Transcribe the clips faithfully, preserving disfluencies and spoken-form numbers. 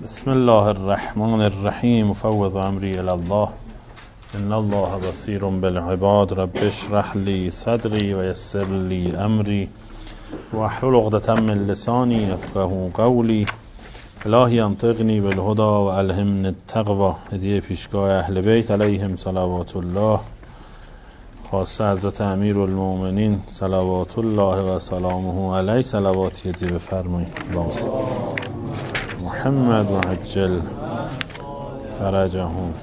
بسم الله الرحمن الرحیم مفوض امری الی الله ان الله بصیر بالعباد رب اشرح لی صدری و یسر لی امری واحلل عقدة من لسانی یفقهوا قولی الهی انطقنی بالهدی و الهمنی التقوی. هدیه پیشگاه اهل بیت علیهم صلوات الله، خاصه حضرت امیر المؤمنین صلوات الله و سلامه علیه صلواتی هدیه بفرمایید. محمد و عجل فرجهم.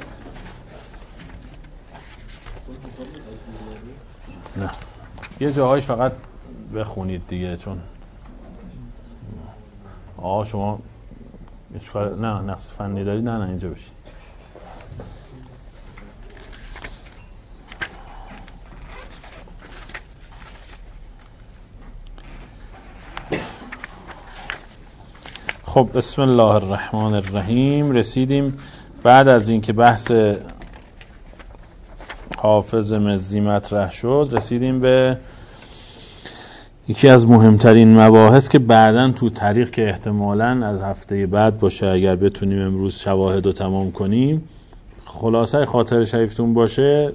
نه یه جاهایش فقط بخونید دیگه، چون آه شما اشکال نه نقص فنی دارید، نه نه اینجا بشید. خب بسم الله الرحمن الرحیم. رسیدیم بعد از اینکه بحث حافظ مزی مطرح شد، رسیدیم به یکی از مهمترین مباحث که بعداً تو طریق که احتمالاً از هفته بعد باشه اگر بتونیم امروز شواهد رو تمام کنیم. خلاصه خاطر شریفتون باشه،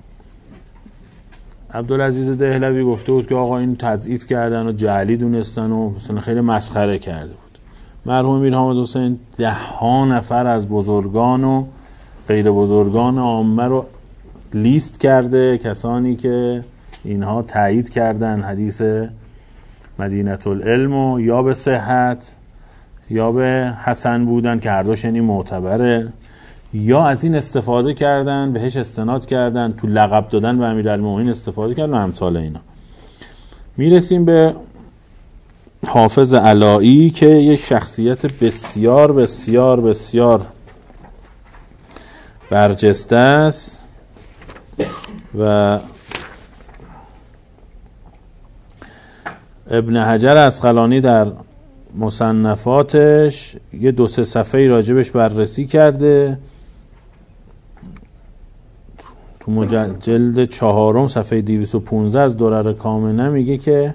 عبدالعزیز دهلوی گفته بود که آقا این تضعیف کردن و جعلی دونستن و مثلا خیلی مسخره کرده بود. مرحوم امیر حامد حسین ده ها نفر از بزرگان و غیر بزرگان عامه رو لیست کرده، کسانی که اینها تایید کردن حدیث مدینه العلم و یا به صحت یا به حسن بودن که هر دوش یعنی معتبره، یا از این استفاده کردن، بهش استناد کردن، تو لقب دادن به امیرالمومنین استفاده کردن و امثال اینا. میرسیم به حافظ علایی که یک شخصیت بسیار بسیار بسیار برجسته است و ابن حجر عسقلانی در مصنفاتش یه دو سه صفحه‌ای راجبش بررسی کرده. تو جلد چهارم صفحه دویست و پانزده از درر کامنه میگه که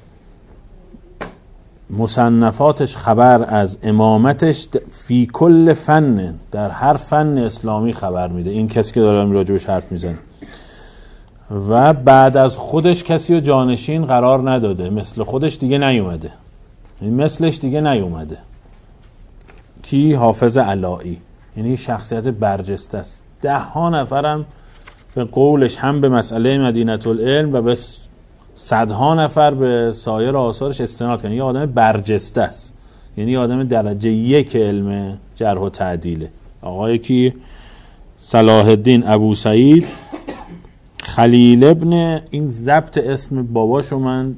مصنفاتش خبر از امامتش فی کل فن، در هر فن اسلامی خبر میده. این کسی که داره راجبش حرف میزنه و بعد از خودش کسی رو جانشین قرار نداده، مثل خودش دیگه نیومده، مثلش دیگه نیومده. کی؟ حافظ علایی. یعنی شخصیت برجسته است. ده ها نفرم به قولش هم به مسئله مدینه العلم و به صدها نفر به سایر آثارش استناد کنه. یه آدم برجسته است، یعنی آدم درجه یک علم جرح و تعدیله. آقای کی؟ صلاح الدین ابو سعید خلیل ابن، این ضبط اسم باباشو من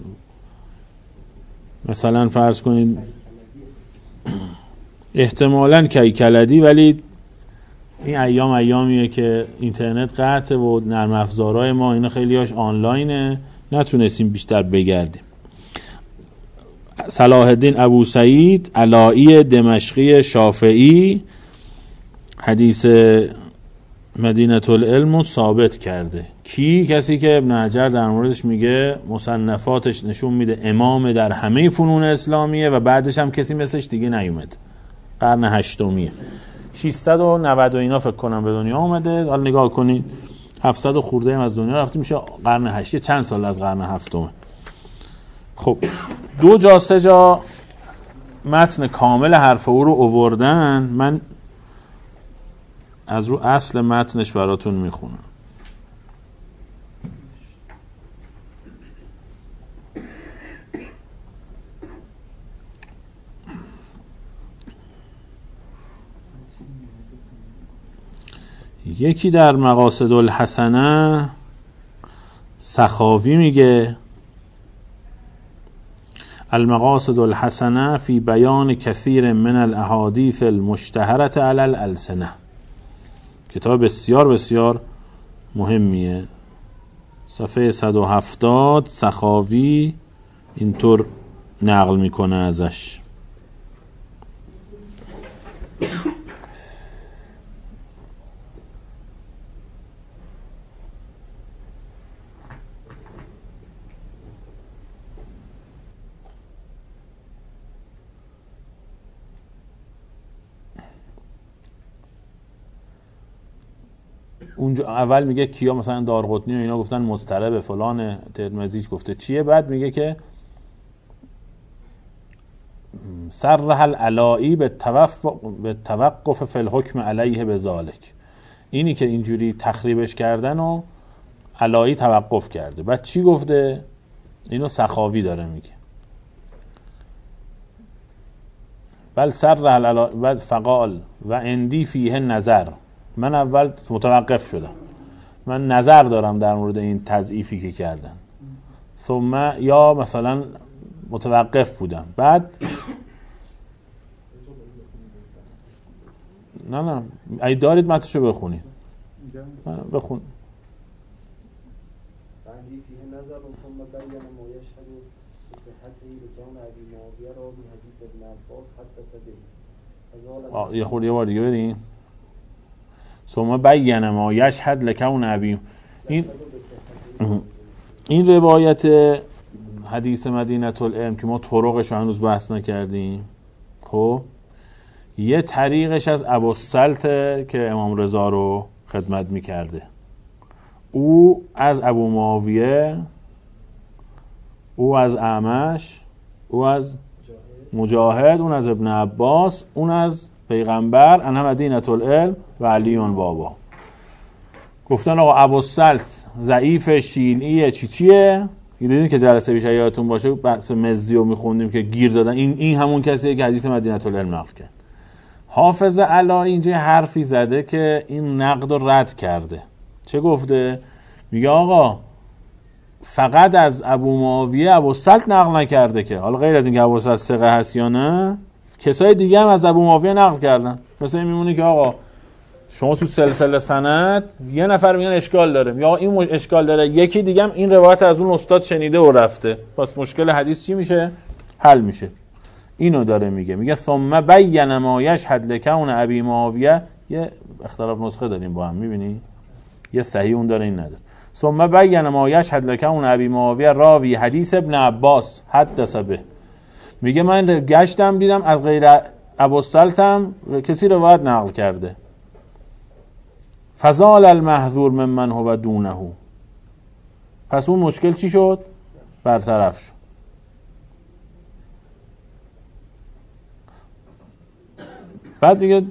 مثلا فرض کنید احتمالاً کیکلدی، ولی این ایام ایامیه که اینترنت قطعه و نرم افزارهای ما اینا خیلی هاش آنلاینه، نتونستیم بیشتر بگردیم. صلاح الدین ابو سعید علایی دمشقی شافعی حدیث مدینه العلم ثابت کرده. کی؟ کسی که ابن حجر در موردش میگه مصنفاتش نشون میده امام در همه فنون اسلامیه و بعدش هم کسی مثلش دیگه نیومد. قرن هشتمیه، ششصد و نود و اینا فکر کنم به دنیا اومده. حالا نگاه کنید هفتصد و خورده هم از دنیا رفته، میشه قرن هشت، چند سال از قرن هفتم. خب دو جا سه جا متن کامل حرف او رو آوردن، من از رو اصل متنش براتون میخونم. یکی در مقاصد الحسنه سخاوی میگه المقاصد الحسنه فی بیان کثیر من الاحادیث المشتهرة علی الالسنه. کتاب بسیار بسیار مهمیه. صفحه صد و هفتاد سخاوی اینطور نقل میکنه ازش. اونجا اول میگه کیا مثلا دارقطنی و اینا گفتن مضطرب، فلان ترمذی گفته چیه، بعد میگه که صرح العلائی به توقف فی الحکم علیه بذالک، اینی که اینجوری تخریبش کردن و علایی توقف کرده. بعد چی گفته؟ اینو سخاوی داره میگه. بل صرح العلائی بعد فقال و اندی فیه نظر، من اول متوقف شدم، من نظر دارم در مورد این تضعیفی که کردن. ثم یا مثلا متوقف بودم، بعد نه نه ای دارید متنشو بخونید، بخون. بعدی فیه نظر و ثم بیان ما یشهد بصحته لکان ابی معاویه را من حدیث ابن عباس حدث به. یه خورده یه بار دیگه بریم. ثم بیان ما یشهد لکان ابی، این این روایت حدیث مدینه العلم که ما طرقش هنوز بحث نکردیم، خب یه طریقش از ابوالسلطه که امام رضا رو خدمت میکرده، او از ابو معاویه، او از اعمش، او از مجاهد، اون از ابن عباس، اون از پیغمبر، انها مدینه العلم و علیون بابا. گفتن آقا ابوالسلط ضعیف، شیعیه، چی چیه؟ دیدین که جلسه پیش یادتون باشه بحث مزی رو میخوندیم که گیر دادن، این این همون کسیه که حدیث مدینه العلم نقل کرد. حافظ علایی اینجا حرفی زده که این نقد رو رد کرده. چه گفته؟ میگه آقا فقط از ابو معاویه ابوالسلط نقل نکرده که، حالا غیر از این که ابوالسلط ثقه هست یا نه، کسای دیگه هم از ابو معاویه نقل کردن. مثلا میمونه که آقا شما تو سلسله سند یه نفر میگن اشکال داره، یا این اشکال داره، یکی دیگه هم این روایت از اون استاد شنیده و رفته، پس مشکل حدیث چی میشه؟ حل میشه. اینو داره میگه. میگه ثم بین ما یشهد لکون ابی معاویه، یه اختلاف نسخه داریم با هم، میبینی یه صحیح اون داره این نداره. ثم بین ما یشهد لکون ابی معاویه راوی حدیث ابن عباس حدث به، میگه من گشتم دیدم از غیر ابوالسلط هم کسی روایت نقل کرده. فزال المحذور ممن هو دونه، پس اون مشکل چی شد؟ برطرف شد. بعد میگه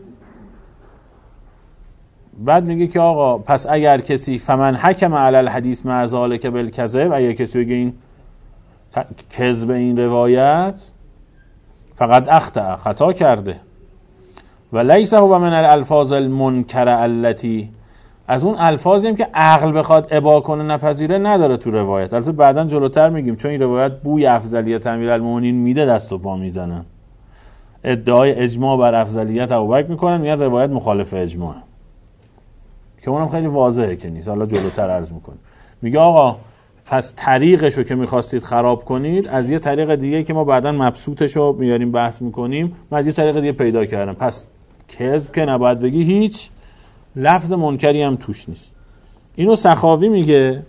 بعد میگه که آقا پس اگر کسی فمن حکم علی الحدیث مع ذلک بالکذب، اگر کسی بگه این کذب این روایت، فقط اخطأ، خطا کرده. و لیس هو من الالفاظ المنکر التي، از اون الفاظیم که عقل بخواد ابا کنه نپذیره نداره تو روایت. البته بعداً جلوتر میگیم چون این روایت بوی افضلیت امیرالمومنین میده دست و پا میزنن، ادعای اجماع بر افضلیت ابوبکر میکنن، میگن روایت مخالف اجماع، که اونم خیلی واضحه که نیست. حالا جلوتر عرض میکنیم. میگه آقا پس طریقشو که میخواستید خراب کنید، از یه طریق دیگه که ما بعداً مبسوطشو میاریم بحث میکنیم، من از یه طریق دیگه پیدا کردم. پس کذب که نباید بگی، هیچ لفظ منکری هم توش نیست. اینو سخاوی میگه.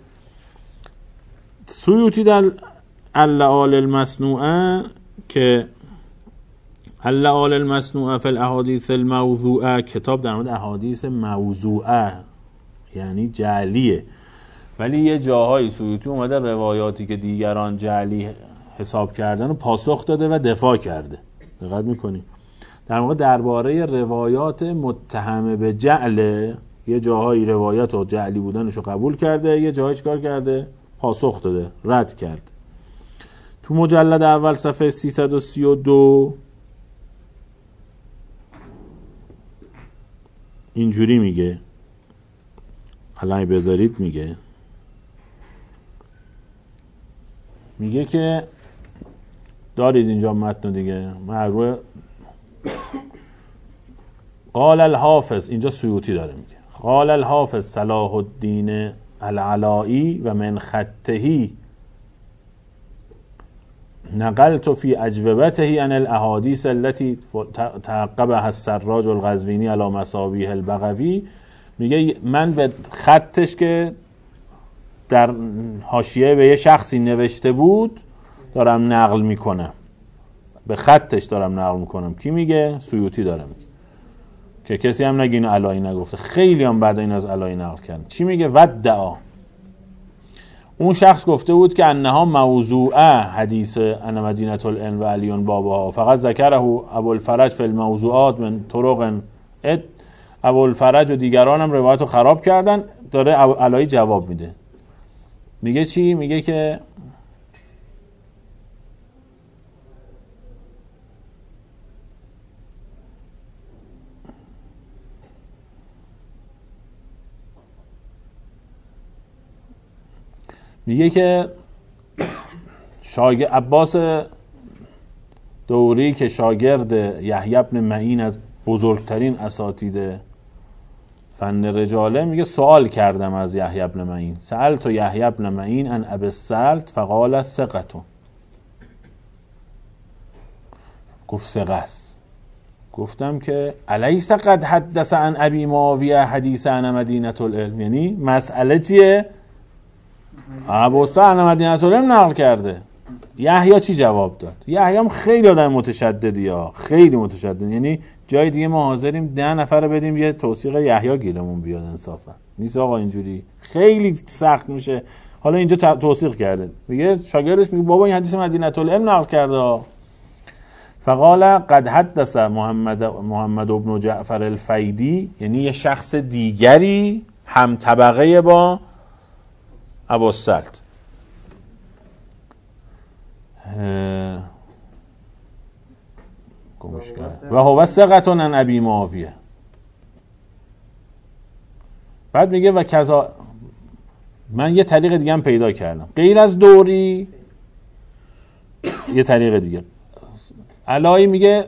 سیوطی در اللعال المصنوعه که اللعال المصنوعه فی الاحادیث الموضوعه، کتاب در مورد احادیث موضوعه یعنی جعلیه، ولی یه جاهای سیوطی اومده روایاتی که دیگران جعلی حساب کردن و پاسخ داده و دفاع کرده. دقت میکنی؟ در واقع درباره روایات متهم به جعل، یه جاهایی روایات و جعلی بودنشو قبول کرده، یه جاهایی چیکار کرده؟ پاسخ داده، رد کرد. تو مجلد اول صفحه سیصد و سی و دو اینجوری میگه، الان بذارید، میگه میگه که دارید اینجا متن دیگه معروف. قال الحافظ، اینجا سیوطی داره میگه، قال الحافظ صلاح الدین العلائی و من خطهی نقلت فی اجوبته عن الاحادیث التي تعقبها السراج القزوینی علی مصابیح البغوی. میگه من به خطش که در حاشیه به یه شخصی نوشته بود دارم نقل میکنم، به خطش دارم نقل میکنم. کی میگه؟ سیوطی داره میگه که کسی هم نگه اینو علایی نگفته. خیلی هم بعد این از علایی نقل کردن. چی میگه؟ ودعا، اون شخص گفته بود که انها موضوعه حدیث ان مدینه العلم و علیون بابا، فقط ذکره ابوالفرج فی الموضوعات من طرق اد. ابوالفرج و دیگران هم روایت رو خراب کردن. داره علایی جواب میده، میگه چی؟ میگه که میگه که شاگرد عباس دوری که شاگرد یحیی بن معین از بزرگترین اساتید فن رجاله، میگه سوال کردم از یحیی بن معین، سألت یحیی بن معین عن ابی السلت فقال ثقة، گفت ثقه است. گفتم که الیس قد حدث عن ابی معاویه حدیث عن مدینه العلم، یعنی مسئله چیه؟ ابو السلت عن مدینه العلم نقل کرده. یحیی چی جواب داد؟ یحیی هم خیلی آدم متشددی ها، خیلی متشدد، یعنی جای دیگه ما حاضریم ده نفر بدیم یه توثیق یحیی گیرمون بیاد، انصافا نیست آقا اینجوری، خیلی سخت میشه. حالا اینجا توثیق کرده، میگه شاگردش میگه بابا این حدیث مدینه العلم نقل کرده. فقال قد حدث محمد محمد بن جعفر الفیدی، یعنی یه شخص دیگری هم طبقه با ابو السلت، و هو ثقة عن ابی معاویه. بعد میگه و کذا، من یه طریق دیگه هم پیدا کردم غیر از دوری، یه طریق دیگه. علایی میگه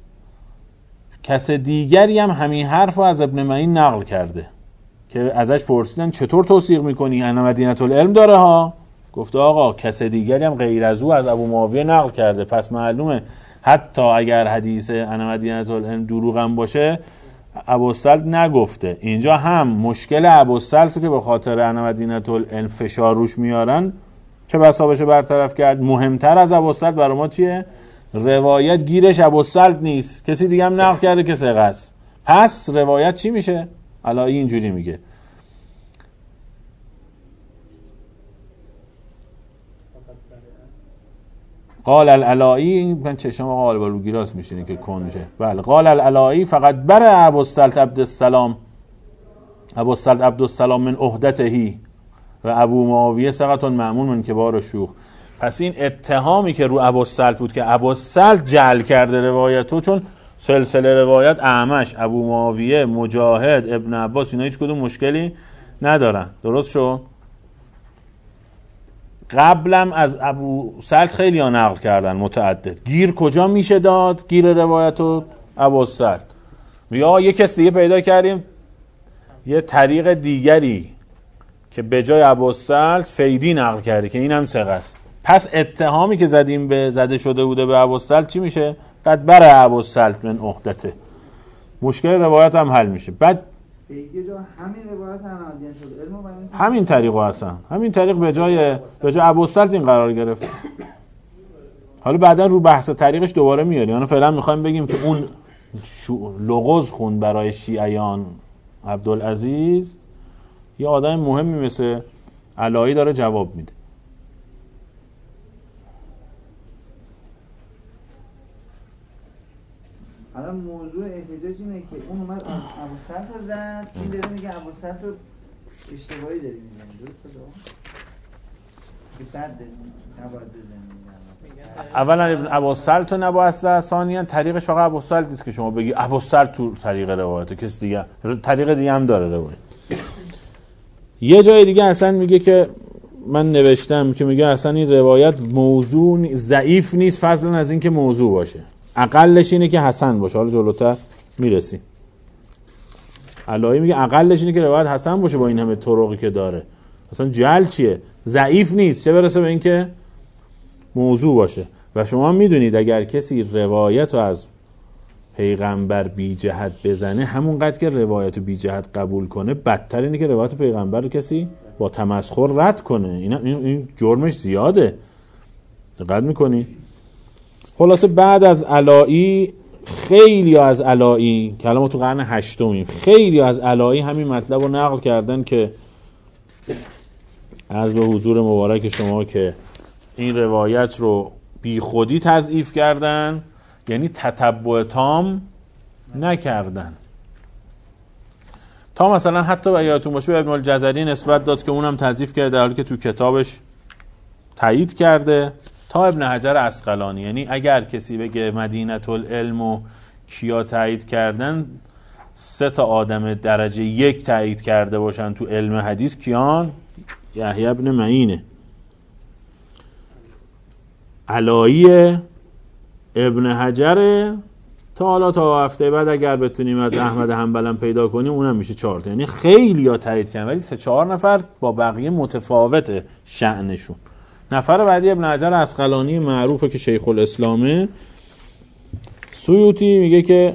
کس دیگری هم همین حرف رو از ابن معین نقل کرده که ازش پرسیدن چطور توثیق میکنی؟ ان مدینه العلم داره ها. گفته آقا کس دیگری هم غیر از او از ابو معاویه نقل کرده، پس معلومه حتی اگر حدیث ان مدینه العلم دروغ هم باشه ابو السلت نگفته. اینجا هم مشکل ابو السلت که به خاطر ان مدینه العلم فشار روش میارن چه بسا بشه برطرف کرد. مهمتر از ابو السلت برای ما چیه؟ روایت گیرش ابو السلت نیست، کسی دیگه هم نقل کرده که ثقه است. پس روایت چی میشه؟ علایی اینجوری میگه قال العلائی، من چشم آقا غالبا رو گیراس میشینه که کن میشه. بله، قال العلائی فقط بر ابو السلت عبدالسلام ابو السلت عبدالسلام من عهدته و ابو معاویه ثقة مأمون من کبار شیوخ. پس این اتهامی که رو ابو السلت بود که ابو السلت جعل کرده روایتو، چون سلسله روایت اعمش، ابو معاویه، مجاهد، ابن عباس، اینا هیچ کدوم مشکلی ندارن، درست شد؟ قبلم از ابو السلت خیلی ها نقل کردن متعدد. گیر کجا میشه داد؟ گیر روایتو ابو السلت. یا یه کس دیگه پیدا کردیم یه طریق دیگری که به جای ابو السلت فیدی نقل کرده که این هم ثقه است. پس اتهامی که زدیم به زده شده بوده به ابو السلت چی میشه؟ قد بر ابو السلت من عهدته. مشکل روایت هم حل میشه. بعد فیدی جو همین روایت انادیت علم همین طریقو هستن، همین طریق به جای به جای ابو السلت این قرار گرفت. حالا بعدا رو بحث طریقش دوباره میاریم. یعنی فعلا میخوایم بگیم که اون لغز خون برای شیعیان عبدالعزیز یه آدم مهمی مثل علایی داره جواب میده. حالا موضوع احتجاج اینه که اون اومد ابو السلت رو زد، این داره میگه ابو السلت رو اشتباهی داری میزنی، درسته دو؟ که بد داری نباید بزنی. اولا ابو السلت رو نباید زد، ثانیاً طریقش فقط ابو السلت نیست که شما بگی ابو السلت تو طریق روایته، کس دیگه طریق دیگه هم داره روایت. یه جای دیگه اصلا میگه که من نوشتم که میگه اصلا این روایت موضوع ضعیف نیست فضلا از این که موضوع باشه، اقلش اینه که حسن باشه. حالا جلوتر میرسیم. علایی میگه اقلش اینه که روایت حسن باشه با این همه طرقی که داره. اصلا جعل چیه؟ ضعیف نیست، چه برسه به این که موضوع باشه. و شما میدونید اگر کسی روایت رو از پیغمبر بی جهت بزنه، همونقدر که روایت رو بی جهت قبول کنه، بدتر اینه که روایت پیغمبر رو کسی با تمسخر رد کنه. این این جرمش زیاده. دقت میکنی؟ خلاصه بعد از علایی خیلی از علایی، کلام تو قرن هشتمیم، خیلی از علایی همین مطلب رو نقل کردن که عرض به حضور مبارک شما که این روایت رو بی خودی تضعیف کردن، یعنی تتبع تام نکردن. تا مثلا حتی به یادتون باشه به ابن الجزری نسبت داد که اونم تضعیف کرده در حالی که تو کتابش تایید کرده، تا ابن حجر عسقلانی. یعنی اگر کسی بگه مدینه العلم و کیا تایید کردن، سه تا آدم درجه یک تایید کرده باشن تو علم حدیث، کیان؟ یحیی ابن معینه، علایی، ابن حجر، تا حالا تا هفته بعد اگر بتونیم از احمد حنبل پیدا کنیم اونم میشه چهار تا. یعنی خیلی ها تایید کردن ولی سه چهار نفر با بقیه متفاوت شأنشون. نفر بعدی ابن حجر عسقلانی معروفه که شیخ الاسلامه. سیوطی میگه که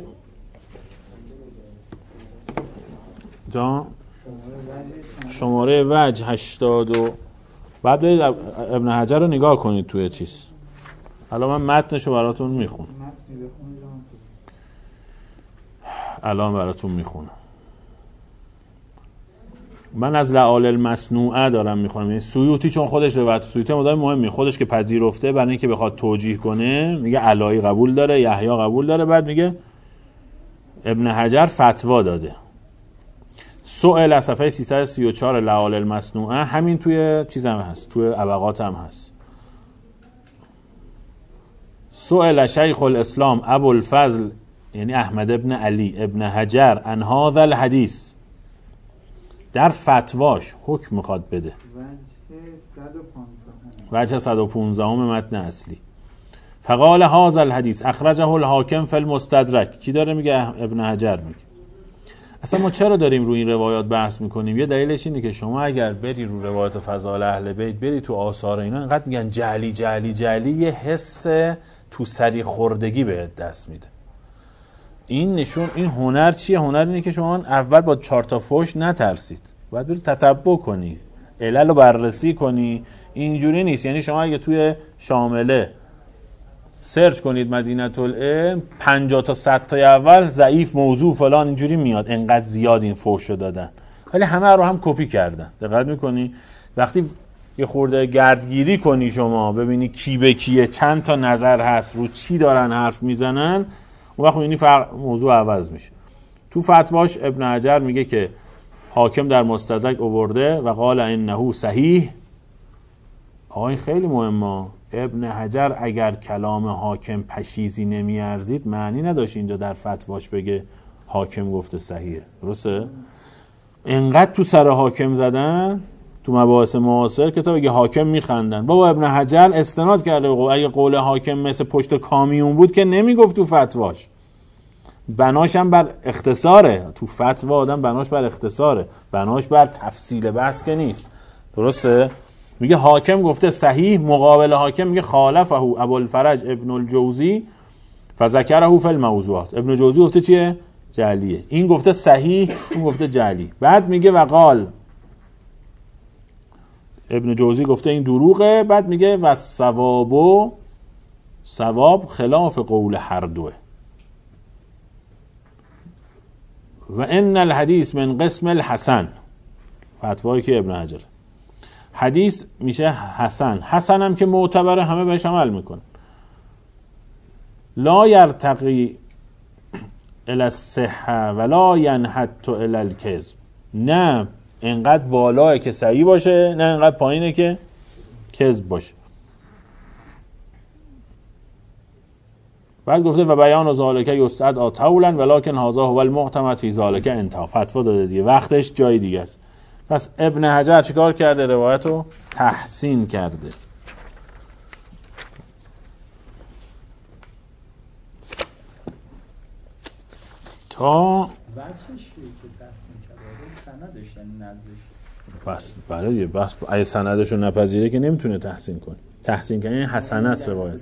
جا شماره وجه هشتاد و بعد برید ابن حجر رو نگاه کنید توی چیز. الان من متنشو براتون میخونم. الان براتون میخونم. من از لعال المصنوعه دارم میخونم. یعنی سیوطی چون خودش روایت سیوطی مدام مهمه، خودش که پذیرفته برای اینکه بخواد توجیه کنه میگه علایی قبول داره، یحیی قبول داره، بعد میگه ابن حجر فتوا داده. سئل از صفحه سیصد و سی و چهار لعال المصنوعه، همین توی چیزم هست، توی ابقات هم هست. سئل شیخ الاسلام ابو الفضل یعنی احمد ابن علی ابن حجر عن هذا الحدیث، در فتواش حکم میخواد بده. وجه صد و پانزده متن اصلی. فقال هذا الحدیث اخرجه الحاکم فی المستدرک. کی داره میگه؟ ابن حجر میگه. اصلا ما چرا داریم روی این روایات بحث میکنیم؟ یه دلیلش اینه که شما اگر بری رو روایات فضائل اهل بیت، بری تو آثار اینا، اینقدر میگن جعلی جعلی جعلی، یه حس تو سری خوردگی بهت دست میده. این نشون، این هنر چیه؟ هنر اینه که شما اول با چهار تا فوش نترسید، باید بری تتبع کنی، علل رو بررسی کنی. اینجوری نیست. یعنی شما اگه توی شامله سرچ کنید مدینه العلم، پنجاه تا صد تا اول ضعیف موضوع فلان اینجوری میاد، انقدر زیاد این فوش رو دادن، ولی همه رو هم کپی کردن. دقت میکنی؟ وقتی یه خورده گردگیری کنی شما، ببینی کی به کیه، چند تا نظر هست، رو چی دارن حرف میزنن، اون وقت می‌بینی موضوع عوض میشه. تو فتواش ابن حجر میگه که حاکم در مستدرک آورده و قال انه صحیح. آقا این خیلی مهمه. ابن حجر اگر کلام حاکم پشیزی نمیارزید، معنی نداشت اینجا در فتواش بگه حاکم گفته صحیحه. درسته؟ انقدر تو سر حاکم زدن تو مباحث معاصر که تا بگه حاکم میخندن. بابا ابن حجر استناد کرده، اگه قول حاکم مثل پشت کامیون بود که نمیگفت تو فتواش. بناش هم بر اختصاره. تو فتوا آدم بناش بر اختصاره، بناش بر تفصیل بحث که نیست. درسته؟ میگه حاکم گفته صحیح، مقابل حاکم میگه خالفه ابو الفرج ابن الجوزی فذكره فی الموضوعات. ابن جوزی گفته چیه؟ جعلیه. این گفته صحیح، اون گفته جعلی. بعد میگه وقال ابن جوزی گفته این دروغه، بعد میگه و ثوابو ثواب خلاف قول هر دوه. و ان الحدیث من قسم الحسن. فتوایی که ابن حجر، حدیث میشه حسن. حسن هم که معتبره، همه بهش عمل میکنن. لا یرتقی الی الصحه ولا ینحط الی الکذب. نه اینقدر بالاه که صحیح باشه، نه اینقدر پایینه که کذب باشه. بعد گفته و بیان ذالک یستدعی طولا ولکن هذا هو المعتمد فی ذالک انتهى. فتوا داده دیگه، وقتش جای دیگه است. پس ابن حجر چیکار کرده؟ روایت رو تحسین کرده. تا وجهش که تحسین کرده سندش، یعنی نزدش. بس بله دیگه، بس اگه سندش رو نپذیره که نمیتونه تحسین کنه. تحسین کنه یعنی حسنه است روایت.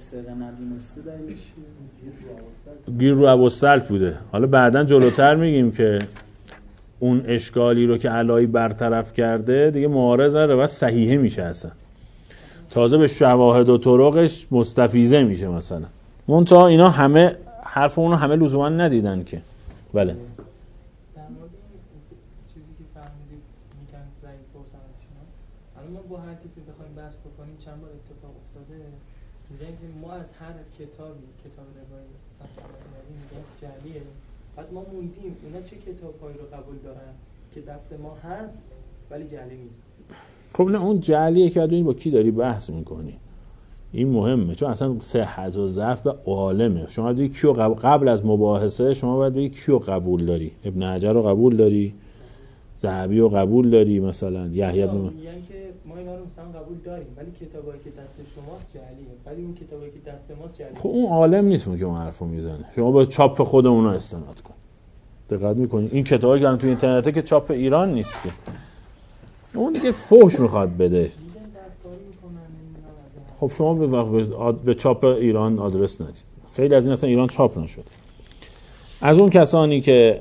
گیر رو ابوالسلط بوده. حالا بعداً جلوتر میگیم که اون اشکالی رو که علایی برطرف کرده دیگه معارض روایت صحیحه میشه، اصلا تازه به شواهد و طرقش مستفیضه میشه مثلا. منتها اینا همه حرف اونو همه لزوما ندیدن که. بله در مورد چیزی که فهمیدید میگن ضعیف و سندشون، الان ما با هر کسی بخوایم بحث بکنیم چند بار اتفاق افتاده میگن که ما از هر کتابی کتاب روایی سمسالانی میگن جعلیه، بعد ما موندیم اونا چه کتاب‌هایی رو قبول دارن که دست ما هست ولی جعلی نیست. خب نه اون جعلیه که بدونی با کی داری بحث میکنی، این مهمه، چون اصلا صحت و ضعف به عالمه. شما دیگه کیو قبل, قبل از مباحثه شما باید بگی کیو قبول داری، ابن حجر رو قبول داری، ذهبی رو قبول داری، مثلا یحیی بن میگن که ما اینا رو مثلا قبول داریم ولی کتابایی که دست شماست جعلیه، ولی اون کتابایی که دست ماست جعلیه. خب اون عالم نیست که اون حرفو میزنه، شما با چاپ خود اونو استناد کن. دقت میکنی این کتابی که تو اینترنته که چاپ ایران نیست که، اون دیگه فحش میخواد بده. خب شما به وقت به چاپ ایران آدرس ندید، خیلی از این اصلا ایران چاپ نشد. از اون کسانی که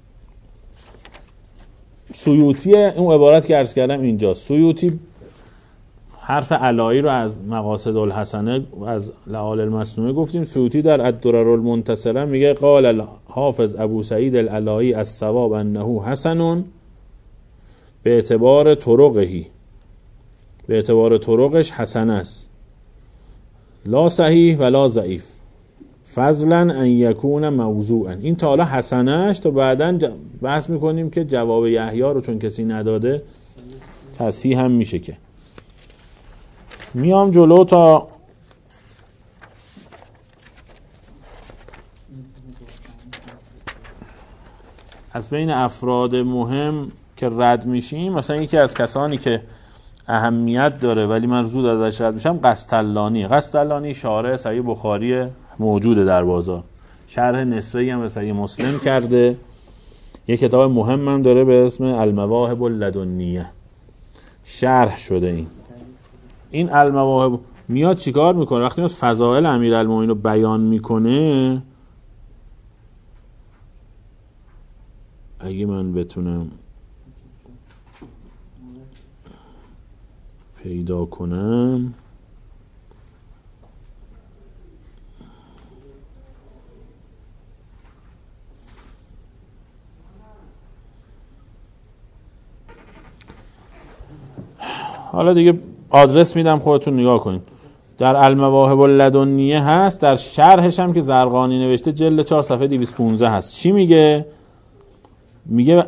سیوطی، اون عبارت که عرض کردم اینجا، سیوطی حرف علایی رو از مقاصد الحسنه از لعال المصنوعه گفتیم. سیوطی در الدرر المنتصره میگه قال الحافظ ابو سعید العلایی الصواب انه حسن به اعتبار طرقهی، به اعتبار طرقش حسن است، لا صحیح ولا ضعیف، فضلا ان یکون موضوعا. این تا حالا حسنش، تا بعداً بحث میکنیم که جواب یحیی رو چون کسی نداده تصحیح هم میشه. که میام جلو تا از بین افراد مهم که رد میشیم، مثلا یکی از کسانی که اهمیت داره ولی من زود ازش رد میشم قسطلانی. قسطلانی شارح صحیح بخاری موجوده در بازار، شرح نسوی هم به صحیح مسلم کرده، یک کتاب مهم هم داره به اسم المواهب اللدنیه، شرح شده. این این المواهب میاد چیکار میکنه؟ وقتی میاد فضائل امیرالمومنین رو بیان میکنه، اگه من بتونم پیدا کنم، حالا دیگه آدرس میدم خودتون نگاه کنید. در المواهب اللدنیه هست، در شرحش هم که زرقانی نوشته جلد چهار صفحه دویست و پانزده هست. چی میگه؟ میگه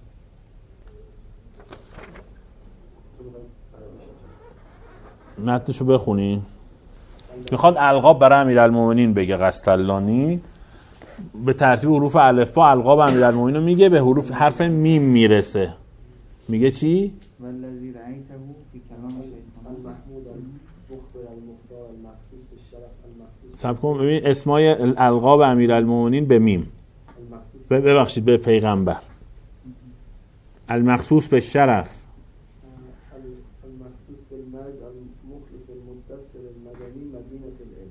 متنشو بخونی. میخواد القاب برای امیرالمومنین بگه قسطلانی، به ترتیب حروف الفبا القاب امیرالمومنین رو میگه، به حروف حرف میم میرسه. میگه چی؟ والذی رأیته فی کلام شیخ محمود المختار المختار المخصوص بالشرف المخصوص. صبر کن ببین اسمای القاب امیرالمومنین به میم، ببخشید به پیغمبر. المخصوص بالشرف، المخصوص بالمرج المخلص المتصل المدنی مدینه العلم.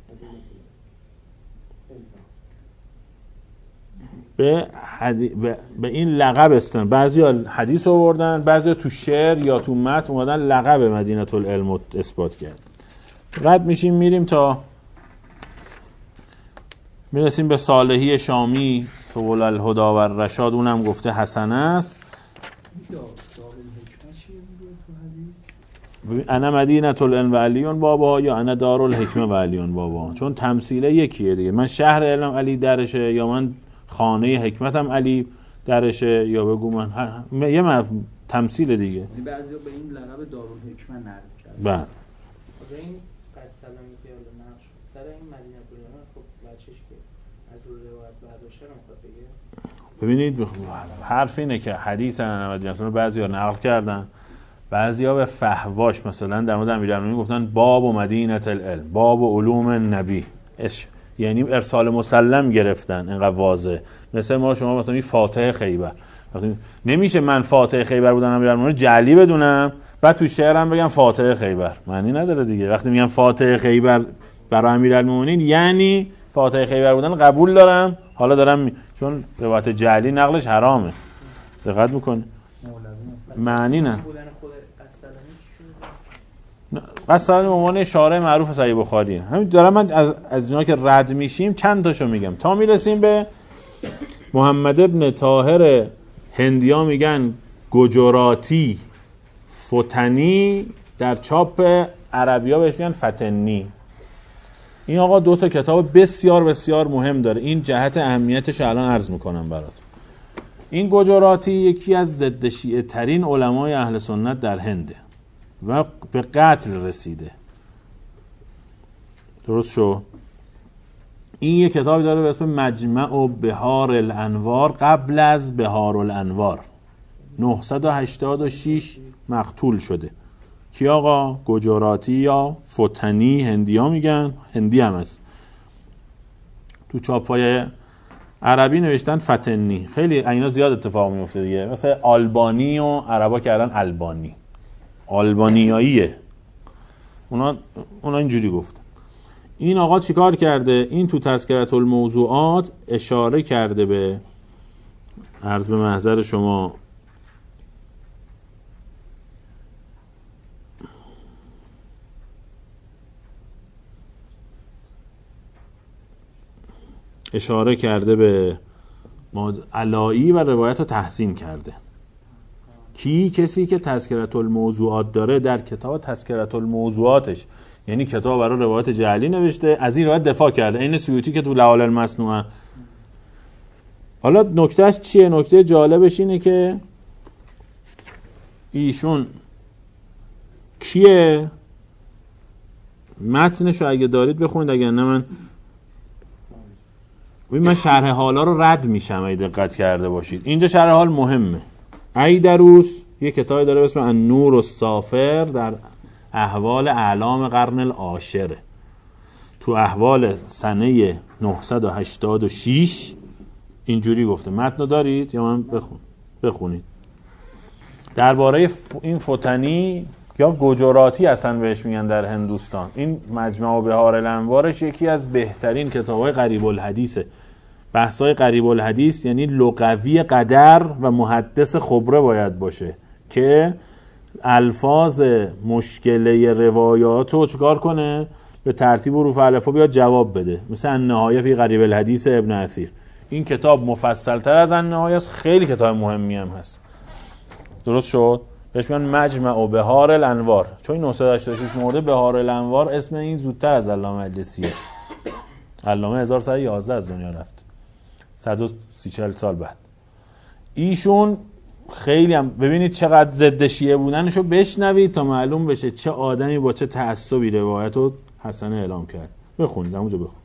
به, حدی... به... به این لقب استن. بعضی ها حدیث آوردن، بعضی ها تو شعر یا تو متن اومدن لقب مدینه العلم اثبات کرد. رد میشیم میریم تا میرسیم به صالحی شامی سبل الهدی و الرشاد، اونم گفته حسن است. انا مدینه العلم و علیون بابا یا انا دار الحکمه و علیون بابا، چون تمثیله یکیه دیگه. من شهر علم علی درشه، یا من خانه حکمتم علی درشه، یا بگو من ه... یه مف... تمثیل دیگه. بعضیا به این لقب دارالحکمه نرم کرد. بله. آقا این قسطلانی که حالا نقش شد سر این مدینه العلم، خب بچه‌ش که از رو روایت برداشته رو میخواد بگه. ببینید حرف اینه که حدیث انا مدینه العلم بعضیا نقل کردن، بعضیا به فحواش مثلا در مورد امیرالمومنین گفتن باب و مدینه العلم، باب و علوم النبی، یعنی ارسال مسلم گرفتن. اینقدر واضح. مثل ما شما مثلا فاتح خیبر، نمیشه من فاتح خیبر بودم امیرالمومنین جعلی بدونم بعد تو شعرم بگم فاتح خیبر، معنی نداره دیگه. وقتی میگم فاتح خیبر برای امیرالمومنین یعنی فاتح خیبر بودن قبول دارم، حالا دارم می... چون روایت جعلی نقلش حرامه. دقت میکنه معنی نه. قصداً به عنوان شارح معروف صحیح بخاریه. همین دارم من از از اینا که رد میشیم چند تاشو میگم تا میرسیم به محمد ابن طاهر هندیا میگن گجراتی فتنی، در چاپ عربیا بهش میگن فتنی. این آقا دو تا کتاب بسیار بسیار مهم داره، این جهت اهمیتش الان عرض میکنم براتون. این گجراتی یکی از ضد شیعه ترین علمای اهل سنت در هنده و به قتل رسیده. درست شو؟ این یک کتابی داره به اسم مجمع و بهار الانوار، قبل از بهار الانوار نهصد و هشتاد و شش مقتول شده. کی آقا؟ گجراتی یا فتنی، هندی ها میگن، هندی هم هست. تو چاپای عربی نوشتن فتنی. خیلی اینا زیاد اتفاق میفته دیگه، مثلا آلبانی و عربا کردن البانی، آلبانیاییه، اونا اونا اینجوری گفتن. این آقا چیکار کرده؟ این تو تذکرة الموضوعات اشاره کرده به، عرض به محضر شما، اشاره کرده به علایی و روایت رو تحسین کرده. کی؟ کسی که تذکرة الموضوعات داره، در کتاب تذکرة الموضوعاتش، یعنی کتاب برای روایت جعلی نوشته، از این روایت دفاع کرده. این سیوطی که تو لعال المصنوعه. حالا نکتهش چیه؟ نکته جالبش اینه که ایشون کیه؟ متنش رو اگه دارید بخونید، اگه نه من من شرح حالا رو رد میشم اگه دقت کرده باشید. اینجا شرح حال مهمه. ایدروس یه کتابی داره به اسم النور الصافر در احوال اعلام قرن العاشر، تو احوال سنه نهصد و هشتاد و شش اینجوری گفته. متن دارید یا من بخون بخونید. درباره این فتنی یا گجراتی اصلا بهش میگن در هندوستان. این مجمع و بهار الانوارش یکی از بهترین کتاب‌های غریب الحدیثه. بحث‌های غریب الحدیث یعنی لغوی قدر و محدث خبره باید باشه که الفاظ مشکله روایات رو چکار کنه؟ به ترتیب حروف الفا بیاد جواب بده. مثل النهایه فی غریب الحدیث ابن اثیر. این کتاب مفصل‌تر از النهایه است، خیلی کتاب مهمی هم هست. درست شد؟ بهش میگن مجمع و بهار الانوار، چون این نهصد و هشتاد و شش مرده. بهار الانوار اسم این زودتر از علامه مجلسیه. علامه هزار و صد و یازده از دنیا رفت، صد و سی چهل سال بعد. ایشون خیلی هم ببینید چقدر ضد شیعه بودنشو بشنوید تا معلوم بشه چه آدمی با چه تعصبی روایت رو حسنه اعلام کرد. بخونید همونجا بخون.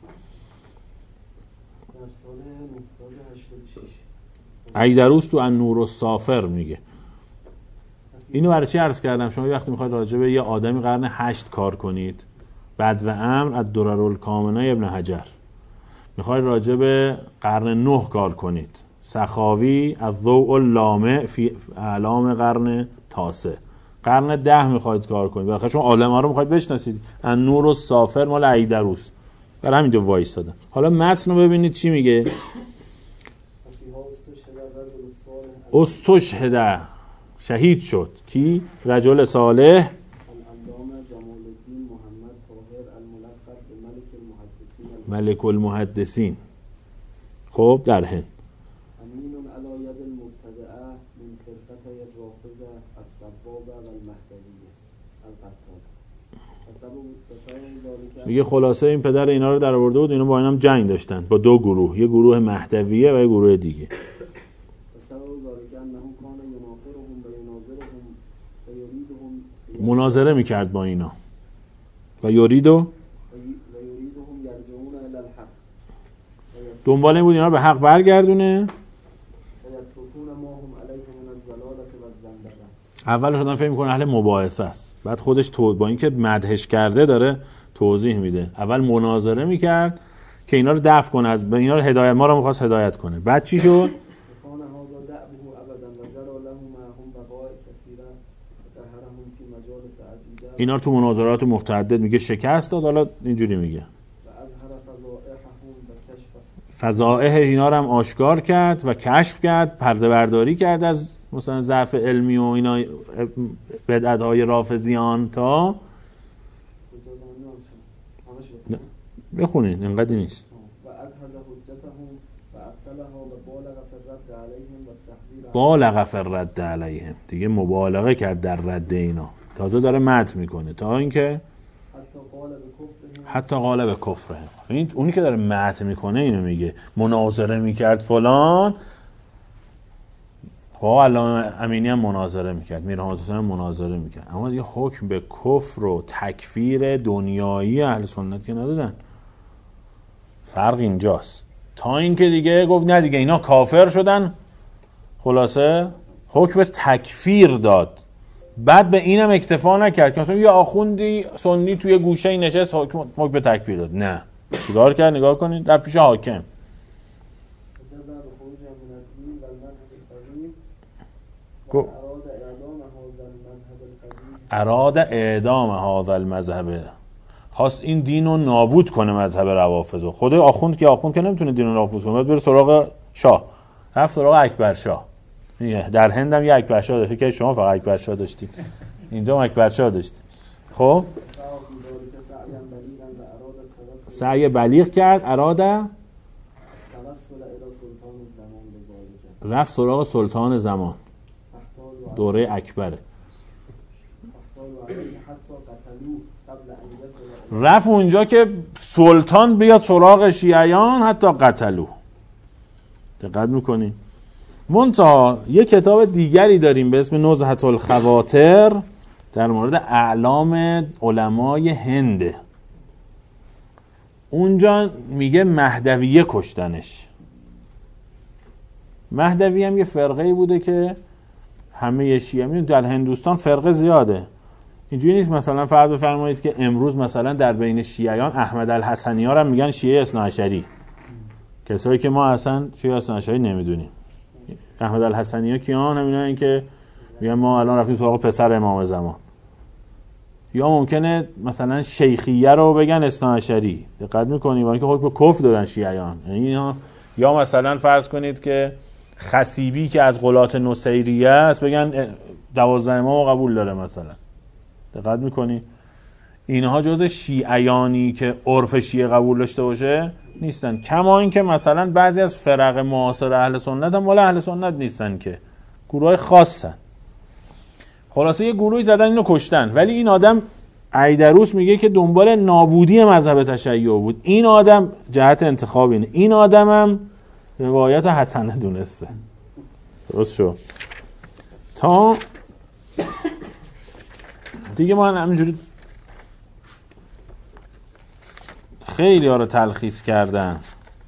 در سال نهصد و هشتاد و شش ایدروس تو النور الصافر میگه. اینو برای چی عرض کردم؟ شما وقتی میخواید راجع به یه آدمی قرن هشت کار کنید، بدو امر از دررالکامنه ابن حجر، میخواید راجع به قرن نه کار کنید، سخاوی از ضوء اللامع فی اعلام قرن تاسع، قرن ده میخواید کار کنید، برای شما عالم ها رو میخواید بشناسید. النور الصافر مال ایدروس، برای همینجا وایستادم. حالا متن رو ببینید چی میگه. استشهد، شهید شد کی؟ رجل صالح العلامه جمال الدین محمد طاهر الملقب به ملک المحدثین ملک المحدثین، خب در هند. امین علی ید المبتدعه من فرقه الرافضه السبابه و المهدویه القتال. میگه خلاصه این پدر اینا رو در آورده بود، اینا با اینام جنگ داشتن با دو گروه، یه گروه مهدویه و یه گروه دیگه. مناظره میکرد با اینا و یریدو دنبال این بود اینا رو به حق برگردونه. اول شدن فکر میکنه اهل مباحثه است، بعد خودش تو با اینکه مدحش کرده داره توضیح میده. اول مناظره میکرد که اینا رو دفع کنه، از اینا رو هدایت، ما رو میخواست هدایت کنه. بعد چی شد؟ اینا رو تو مناظرات متعدد میگه شکست داد. حالا اینجوری میگه فضائح اینا رو هم آشکار کرد و کشف کرد، پرده برداری کرد از مثلا ضعف علمی و اینا بدعت‌های رافضیان تا بخونین اینقدر نیست. و اجهز حجتهم و ابطلها و بالغ فی الرد علیهم و التحذیر بالغ فی الرد علیهم، دیگه مبالغه کرد در رد اینا، تازه داره مدح میکنه تا اینکه حتی قال به کفرهم حتی قال به کفرهم. این اونی که داره مدح میکنه اینو میگه مناظره میکرد فلان. خب علامه امینی هم مناظره میکرد، میرحمت حسین هم مناظره میکرد، اما دیگه حکم به کفر و تکفیر دنیایی اهل سنت که ندادن. فرق اینجاست. تا اینکه دیگه گفت نه دیگه اینا کافر شدن، خلاصه حکم تکفیر داد. بعد به اینم اکتفا نکرد که مثلا یه آخوندی سنی توی گوشه نشست حکم حکم تکفیر داد. نه، چیکار کرد؟ نگاه کنید، رفت پیش حاکم. گو اراد اعدام هذا المذهب، خواست این دین رو نابود کنه، مذهب روافض. خود آخوند که آخوند که نمیتونه دین رو نابود کنه، باید بره سراغ شاه. رفت سراغ اکبر شاه. در هند هم یه اکبر شاه داشت که شما فقط اکبر شاه داشتید، اینجا هم اکبر شاه داشتید. خب سعی بلیغ کرد، اراده رفت سراغ سلطان زمان، دوره اکبره. رفت اونجا که سلطان بیاد سراغ شیعیان، حتی قتلو. دقت میکنی؟ منتها یه کتاب دیگری داریم به اسم نزهة الخواطر در مورد اعلام علمای هند. اونجا میگه مهدویه کشتنش. مهدوی هم یه فرقه‌ای بوده که همه شیعه، در هندوستان فرقه زیاده. اینجوری نیست مثلا فرض بفرمایید که امروز مثلا در بین شیعیان احمد الحسنی ها رو میگن شیعه اثنا عشری، کسایی که ما اصلا شیعه اثنا عشری نمیدونیم. احمد الحسنی ها کیان؟ همینا این که میگن ما الان رفتیم سراغ پسر امام زمان. یا ممکنه مثلا شیخیه رو بگن اثنا عشری. دقت میکنید؟ ولی که خود به کفر دادن شیعیان. یعنی اینا، یا مثلا فرض کنید که خصیبی که از غلات نصیریه است بگن دوازده امام قبول داره مثلا. دقت میکنی؟ اینها جز شیعیانی که عرف شیعه قبول داشته باشه نیستن. کما این که مثلا بعضی از فرق معاصر اهل سنت هم مال اهل سنت نیستن، که گروه خاصن. خلاصه یه گروهی زدن اینو کشتن. ولی این آدم ایدروس میگه که دنبال نابودی مذهب تشیع بود. این آدم جهت انتخاب اینه. این آدم هم روایت حسنه دونسته. درست شو. تا دیگه ما همینجوری خیلی ها رو تلخیص کردن،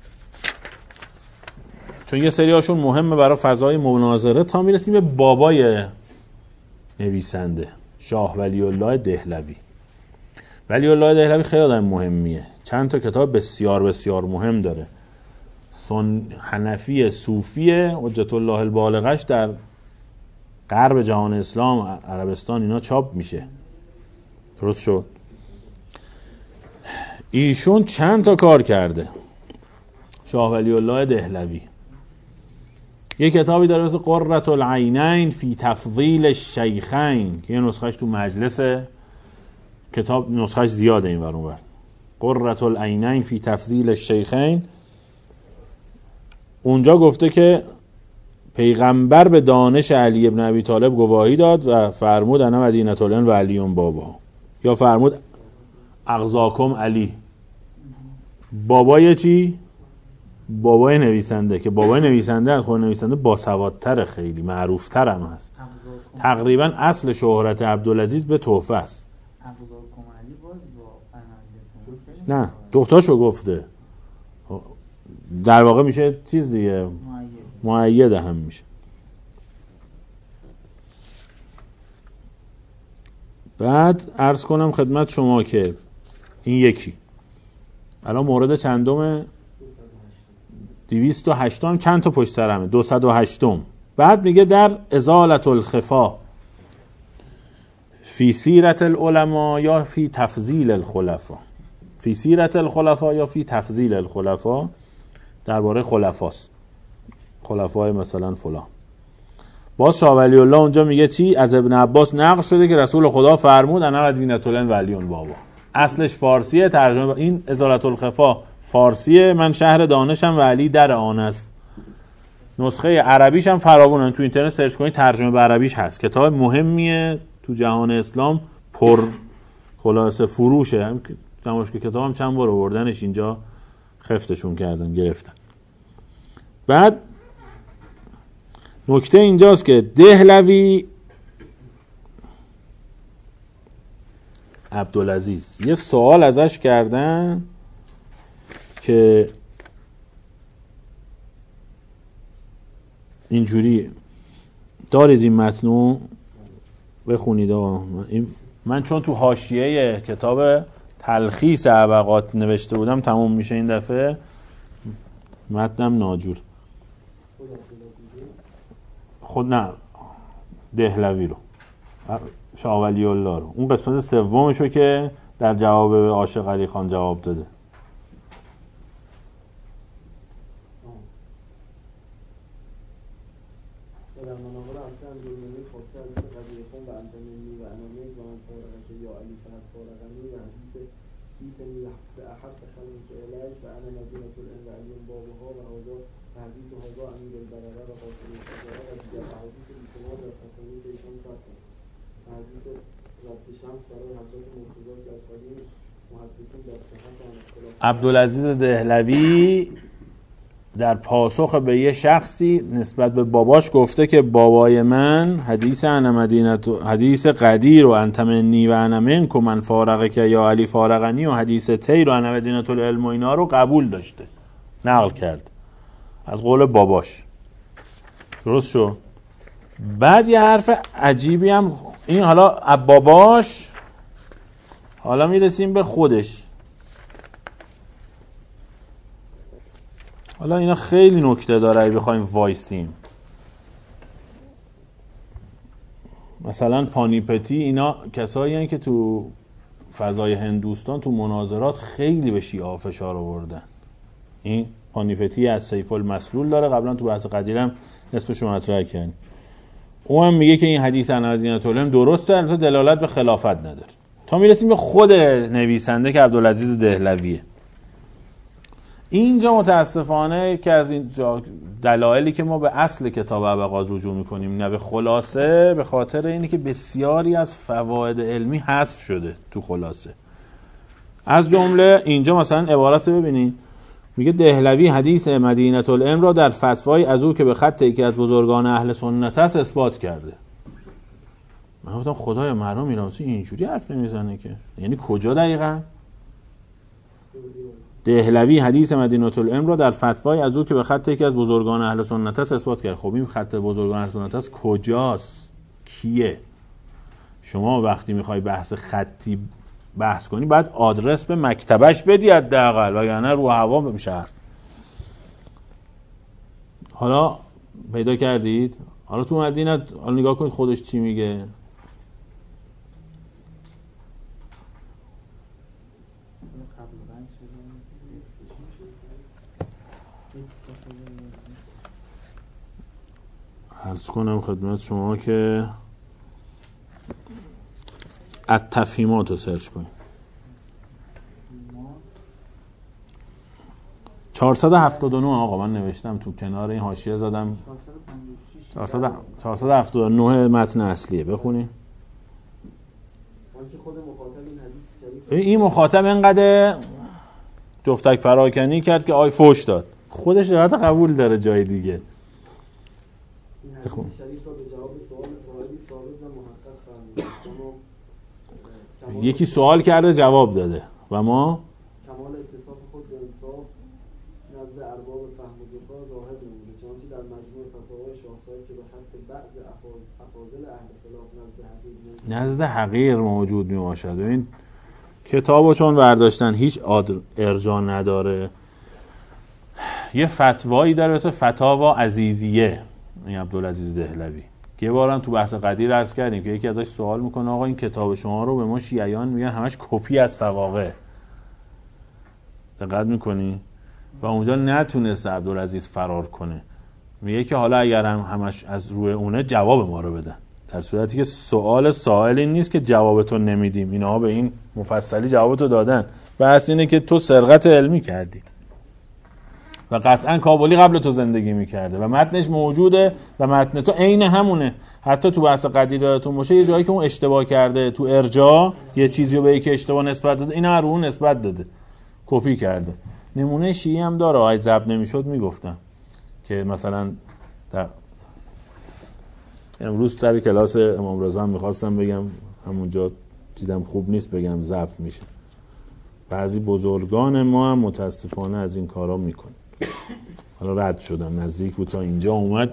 چون یه سری هاشون مهمه برای فضای مناظره. تا میرسیم به بابای نویسنده، شاه ولی الله دهلوی. ولی الله دهلوی خیلی آدم مهمیه، چند تا کتاب بسیار بسیار مهم داره. سن حنفی صوفیه، حجت الله البالغش در غرب جهان اسلام، عربستان اینا چاپ میشه. درست شد. ایشون چند تا کار کرده، شاه ولی الله دهلوی. یه کتابی داره مثل قرة العینین فی تفضیل الشیخین که یه نسخهش تو مجلسه، کتاب نسخهش زیاده این ور اون ور. قرة العینین فی تفضیل الشیخین. اونجا گفته که پیغمبر به دانش علی ابن ابی طالب گواهی داد و فرمود انا مدینة العلم و علیون بابا، یا فرمود اغزاکم علی. بابای چی؟ بابای نویسنده، که بابای نویسنده از خود نویسنده باسوادتر، خیلی معروفتر هم هست. تقریبا اصل شهرت عبدالعزیز به تحفه است. نه دختاشو گفته، در واقع میشه چیز دیگه، مؤید هم میشه. بعد عرض کنم خدمت شما که این یکی الان مورد چندم؟ دویست و هشتم. چند تا پشت سر همه؟ دویست و هشتم. بعد میگه در ازالة الخفا فی سیرت العلماء یا فی تفضیل الخلفاء. فی سیرت الخلفاء یا فی تفضیل الخلفاء، درباره خلفاست، خلفای مثلا فلان. باز شاه ولی الله اونجا میگه چی؟ از ابن عباس نقل شده که رسول خدا فرمود انا مدینة العلم و علیون بابا. اصلش فارسیه، ترجمه این ازالت الخفا فارسیه، من شهر دانشم و علی در آن است. نسخه عربیش هم فراوونه، تو اینترنت سرچ کنید ترجمه به عربیش هست. کتاب مهمیه تو جهان اسلام، پر خلاصه فروشه. هم جمعش که کتاب هم چند بار آوردنش اینجا خفتشون کردن گرفتن. بعد نکته اینجاست که دهلوی عبدالعزیز یه سوال ازش کردن که اینجوری دارید این متنو بخونید. من چون تو حاشیه کتاب تلخیص عبقات نوشته بودم تموم میشه این دفعه، متنم ناجور. خود نه دهلوی رو، شاه ولی الله رو، اون قسمت سومشو که در جواب عاشق علی خان جواب داده. در مناظر اصلا دورنمی خاصه حدیث قدیر خون و انتمینی و انامی و من فارغه که یا علی فقط فارغنی و حدیث بیتنی به احد خلق که علیه و انا مدینة العلم و علی بابها و حوضا و حدیث حوضا امیر البرره و قاسم الشجاره و دیگر حدیث بیشمار و خسنی که ایشان ثبت است و حدیث ضبط شمس برای حضرت مرتضی که از قدیم محدثین در صحت آن اختلاف. عبدالعزیز دهلوی در پاسخ به یه شخصی نسبت به باباش گفته که بابای من حدیث انا مدینه حدیث قدیر و انت منی و انا منک و من فارغه که یا علی فارغنی و حدیث تیر و انا مدینه العلم و اینا رو قبول داشته، نقل کرد از قول باباش. درست شو؟ بعد یه حرف عجیبی هم این، حالا باباش، حالا میرسیم به خودش. حالا اینا خیلی نکته داره اگه بخوایم وایسیم. مثلا پانیپتی، اینا کسایی هستن که تو فضای هندوستان تو مناظرات خیلی به شیعه فشار آوردن. این پانیپتی از سیف المسلول داره، قبلا تو بحث قدیرم نسبش مطرح کردیم. او هم میگه که این حدیث انا مدینة العلم درسته، البته دلالت به خلافت نداره. تا میرسیم به خود نویسنده که عبدالعزیز دهلویه. اینجا متاسفانه که از این دلایلی که ما به اصل کتاب ابقاز رجوع میکنیم نه به خلاصه، به خاطر اینه که بسیاری از فواید علمی حذف شده تو خلاصه. از جمله اینجا مثلا عبارت ببینید، میگه دهلوی حدیث مدینة العلم را در فتوای از او که به خط یکی از بزرگان اهل سنت است اثبات کرده. من گفتم خدای مرام میرانسی اینجوری حرف نمیزنه که، یعنی کجا دقیقاً؟ دهلوی حدیث مدینة العلم را در فتوای از او که به خط یکی از بزرگان اهل سنت است اثبات کرد. خب این خط بزرگان اهل سنت است کجاست؟ کیه؟ شما وقتی میخوای بحث خطی بحث کنی باید آدرس به مکتبش بدی حداقل، وگرنه رو هوا میشه حرف. حالا پیدا کردید؟ حالا تو مدینه حالا نگاه کنید خودش چی میگه. عرض کنم خدمت شما که التفهیمات رو سرچ کنید. چهارصد و هفتاد و نه آقا من نوشتم تو کنار این حاشیه زدم چهارصد و هفتاد و نه متن اصلیه، بخونید. این مخاطب اینقدر جفتک پراکنی کرد که آی فوش داد، خودش راحت قبول داره جای دیگه. بخون. یکی سوال کرده جواب داده و ما کمال اتصاف خود به انصاف نزد ارباب فهم و ذکا ظاهر نموده، چنانچه در مجموع فتاوای شاهصاحب که به خط بعض افاضل اهل خلاف نزد حقیر نزد حقیر موجود می باشد. ببین کتابو چون برداشتن هیچ ارجاع نداره، یه فتوایی داره مثل فتاوا عزیزیه این عبدالعزیز دهلوی که یه بارم تو بحث قدیر عرض کردیم که یکی ازش سوال میکنه آقا این کتاب شما رو به ما شیعیان میگن همش کپی از سواقع، دقت میکنی؟ و اونجا نتونست عبدالعزیز فرار کنه، میگه که حالا اگر هم همش از روی اونه جواب ما رو بدن. در صورتی که سوال سائل این نیست که جوابتو نمیدیم، اینها به این مفصلی جوابتو دادن. بحث اینه که تو سرقت علمی کردی و قطعا کابلی قبل تو زندگی میکرده و متنش موجوده و متن تو عین همونه. حتی تو بحث قدیراتون باشه یه جایی که اون اشتباه کرده تو ارجاع یه چیزی رو به یکی اشتباه نسبت داده، این هر اون نسبت داده، کپی کرده. نمونه شیعی هم داره، آیه ضبط نمیشد میگفتم که مثلا در امروز در کلاس امام رضا هم میخواستم بگم، همونجا دیدم خوب نیست بگم ضبط میشه. بعضی بزرگان ما هم متاسفانه از این کارا میکنه. حالا رد شدم، نزدیک بود تا اینجا اومد.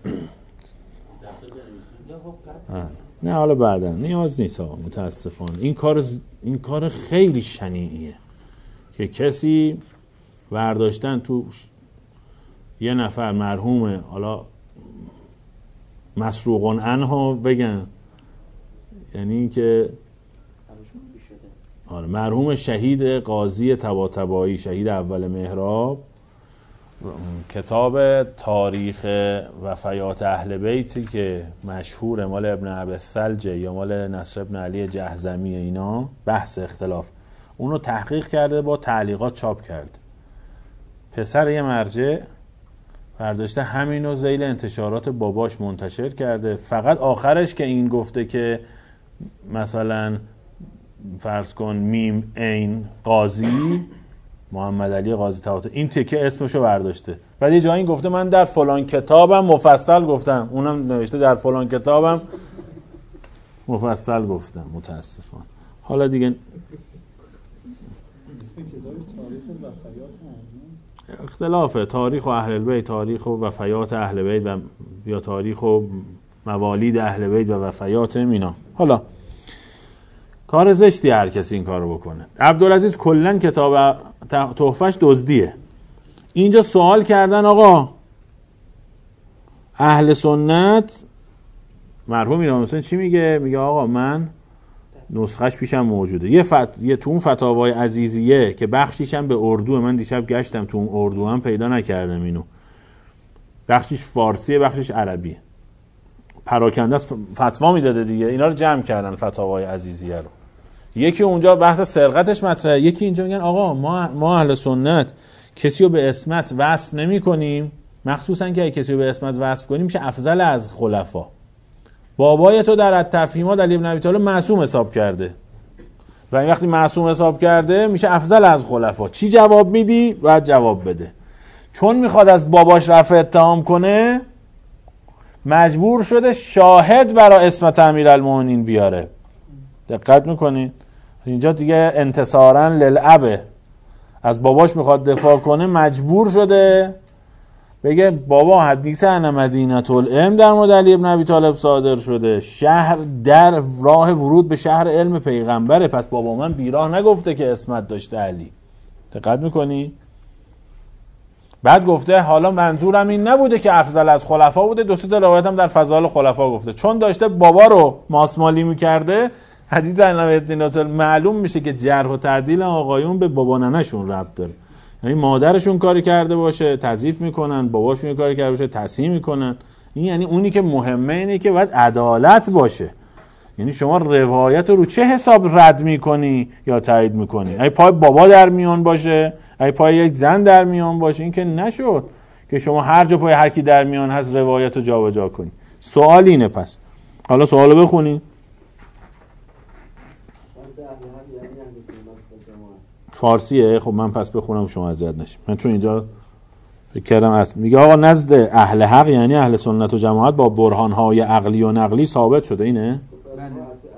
نه حالا بعدا نیاز نیست ها، متاسفانه این کار این کار خیلی شنیعیه که کسی برداشتن تو یه نفر مرحوم حالا مسروقون عنه بگن، یعنی این که آره مرحوم شهید قاضی طباطبایی، شهید اول محراب، کتاب تاریخ وفیات اهل بیتی که مشهور مال ابن ابی الثلج یا مال نصر ابن علی جهضمی، اینا بحث اختلاف، اونو تحقیق کرده با تعلیقات چاپ کرد. پسر یه مرجع برداشته همینو ذیل انتشارات باباش منتشر کرده، فقط آخرش که این گفته که مثلا فرض کن میم عین قاضی محمد علی قاضی طباطبایی، این تکه اسمشو برداشته. بعد یه جایی گفته من در فلان کتابم مفصل گفتم، اونم نوشته در فلان کتابم مفصل گفتم. متاسفانه حالا دیگه اسم کتابش تاریخ وفیات اختلافه، تاریخ و اهل بیت، تاریخ و وفیات اهل بیت و یا تاریخ و موالید اهل بیت و وفیات اینا. حالا کار زشتی هر کسی این کارو بکنه. عبدالعزیز کلن کتاب تحفهش دزدیه. اینجا سوال کردن آقا اهل سنت مرحوم امام حسین چی میگه؟ میگه آقا من نسخهش پیشم موجوده. یه فت... یه تو اون فتاوای عزیزیه که بخشیش هم به اردو، من دیشب گشتم تو اون اردو هم پیدا نکردم اینو، بخشیش فارسیه بخشیش عربیه، پراکنده است، فتوا میداده دیگه. اینا رو جمع کردن فتاوای عزیزیه رو. یکی اونجا بحث سرقتش مطرحه، یکی اینجا میگن آقا ما ما اهل سنت کسی رو به اسمت وصف نمی کنیم، مخصوصا که کسی رو به اسمت وصف کنیم میشه افضل از خلفا. بابای تو در التفهیمات علی بن ابی طالب معصوم حساب کرده و این وقتی معصوم حساب کرده میشه افضل از خلفا. چی جواب میدی؟ باید جواب بده. چون میخواد از باباش رفع اتهام کنه مجبور شده شاهد برای اسمت امیرالمومنین بیاره. دقت میکنید؟ اینجا دیگه انتصارا للابه، از باباش میخواد دفاع کنه مجبور شده بگه بابا حدیث ان مدینه العلم در مورد علی ابن ابی طالب صادر شده، شهر در راه ورود به شهر علم پیغمبره، پس بابا من بیراه نگفته که اسمت داشته علی. دقت میکنی؟ بعد گفته حالا منظورم این نبوده که افضل از خلفا بوده، دو سه تا روایت هم در فضائل خلفا گفته، چون داشته بابا رو ماسمالی میکرده حدیث ان مدینه العلم معلوم میشه که جرح و تعدیل آقایون به بابا ننه‌شون ربط داره. یعنی مادرشون کاری کرده باشه تضعیف میکنن، باباشون کاری کرده باشه تصحیح میکنن. این یعنی اونی که مهمه اینه که باید عدالت باشه. یعنی شما روایت رو چه حساب رد میکنی یا تایید میکنی؟ ای پای بابا در میان باشه، ای پای یک زن در میان باشه، این که نشد که شما هر جا پای هر کی در میان هست روایت رو جابجا کنی. سوال اینه. پس حالا سوالو بخونی. فارسیه؟ خب من پس بخونم شما اذیت نشید. من چون اینجا فکر کردم اصل میگه آقا نزد اهل حق یعنی اهل سنت و جماعت با برهان‌های عقلی و نقلی ثابت شده. اینه؟ بله.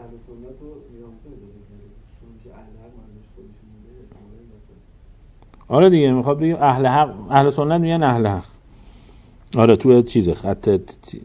آره دیگه میخواد بگه اهل حق، اهل سنت میگن اهل حق. آره تو چیزه خط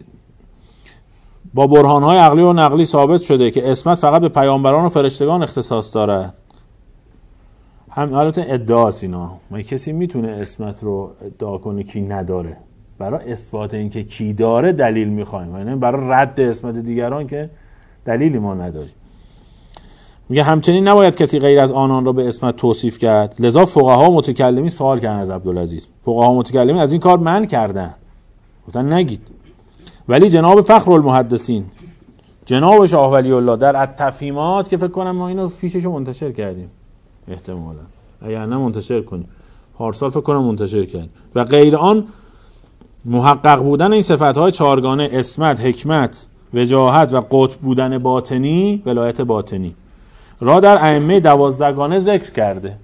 با برهان‌های عقلی و نقلی ثابت شده که اسمت فقط به پیامبران و فرشتگان اختصاص داره. هم البته ادعاست اینا، ما کسی میتونه اسمت رو ادعا کنه کی نداره. برای اثبات این که کی داره دلیل میخوایم، یعنی برای رد اسمت دیگران که دلیلی ما نداریم. میگه همچنین نباید کسی غیر از آنان را به اسمت توصیف کرد. لذا فقها و متکلمین سوال کردن از عبدالعزیز. فقها و متکلمین از این کار منع کردن، گفتن نگید. ولی جناب فخر المحدثین جناب شاه ولی الله در التفهیمات که فکر کنم ما اینو فیششو منتشر کردیم احتمالا، اگر نه منتشر کنیم، پارسال فکر کنم منتشر کردیم. و غیر آن محقق بودن این صفتهای چهارگانه، اسمت، حکمت، وجاهت و قطب بودن باطنی، ولایت باطنی را در ائمه دوازدگانه ذکر کرده.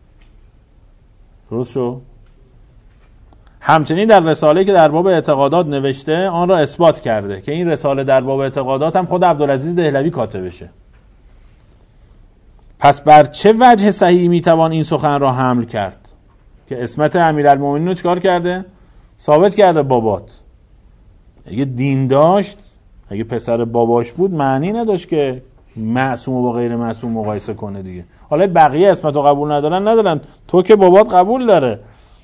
درست شو؟ همچنین در رساله که در باب اعتقادات نوشته آن را اثبات کرده که این رساله در باب اعتقادات هم خود عبدالعزیز دهلوی کاتبشه. پس بر چه وجه صحیح میتوان این سخن را حمل کرد که اسمت امیرالمومنین رو چکار کرده؟ ثابت کرده بابات. اگه دین داشت، اگه پسر باباش بود، معنی نداشت که معصوم و با غیر معصوم مقایسه کنه دیگه. حالا بقیه اسمت رو قبول ندارن ندارن، تو که بابات قبول داره.